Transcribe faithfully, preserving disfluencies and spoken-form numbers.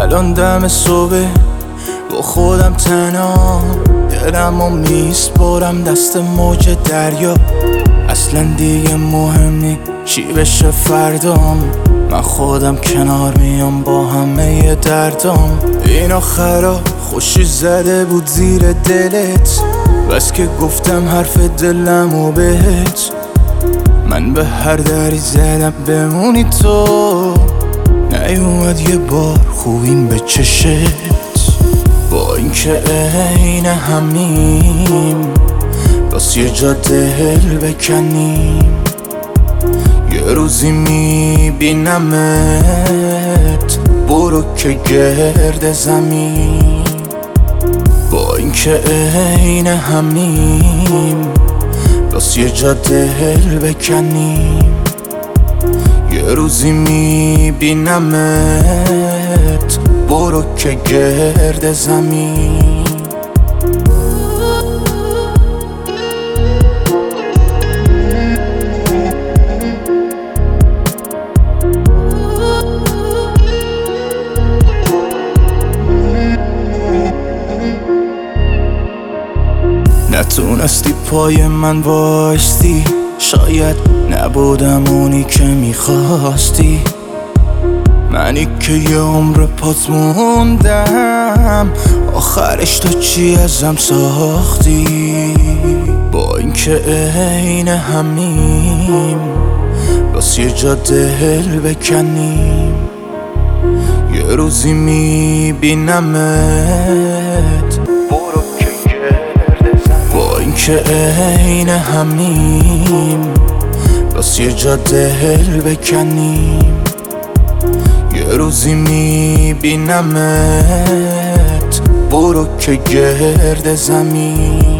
الان دم صبح با خودم تنها، دلم و میسپرم دست موج دریا. اصلا دیگه مهم نی چی بشه فردام، من خودم کنار میام با همه دردام. این آخرا خوشی زده بود زیر دلت، بس که گفتم حرف دلم و بهت. من به هر دری زدم بمونی تو، نیومد یه بار خوبیم به چشت. با اینکه عین همیم، بس یه جا دل بکنیم. یه روزی میبینمت، برو که گرد زمین. با اینکه عین همیم، بس یه جا دل بکنیم. یه روزی میبینمت، برو که گرد زمین. نتونستی پای من وایستی، شاید نبودم اونی که میخواستی. منی که یه عمر پات موندم، آخرش تو چی ازم ساختی. با اینکه عین همیم، بس یه جا دل بکنیم. یه روزی میبینمت، برو که گرد زمین. با اینکه عین همیم، بس یه جا دل بکنیم. یه روزی میبینمت، برو که گرد زمین.